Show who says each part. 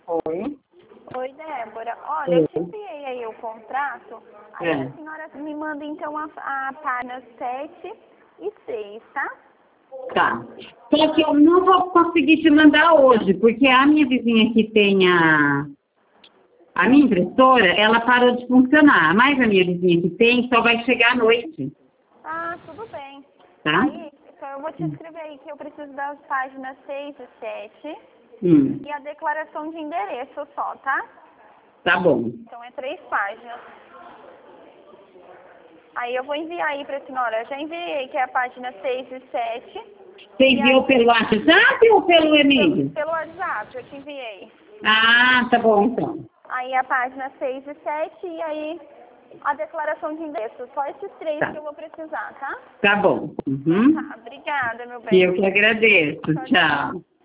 Speaker 1: Oi.
Speaker 2: Oi, Débora. Olha, eu te enviei aí o contrato. Aí a senhora me manda então a página 7 e 6, tá?
Speaker 1: Tá. Só que eu não vou conseguir te mandar hoje, porque a minha vizinha que tem a minha impressora, ela parou de funcionar. Mas a minha vizinha que tem só vai chegar à noite.
Speaker 2: Ah, tudo bem.
Speaker 1: Tá?
Speaker 2: Aí, então eu vou te escrever aí que eu preciso das páginas 6 e 7
Speaker 1: Hum.
Speaker 2: e a declaração de endereço só, tá?
Speaker 1: Tá bom.
Speaker 2: Então é 3 páginas. Aí eu vou enviar aí pra senhora. Eu já enviei, que é a página 6 e 7.
Speaker 1: Você enviou pelo WhatsApp ou pelo e-mail?
Speaker 2: Pelo WhatsApp, eu te enviei.
Speaker 1: Ah, tá bom então.
Speaker 2: Aí a página 6 e 7 e aí a declaração de endereço. Só esses 3
Speaker 1: Tá.
Speaker 2: que eu vou precisar, tá?
Speaker 1: Tá bom. Uhum.
Speaker 2: Tá, obrigada, meu bem.
Speaker 1: Eu que agradeço.
Speaker 2: Tchau, tchau.
Speaker 1: Tchau.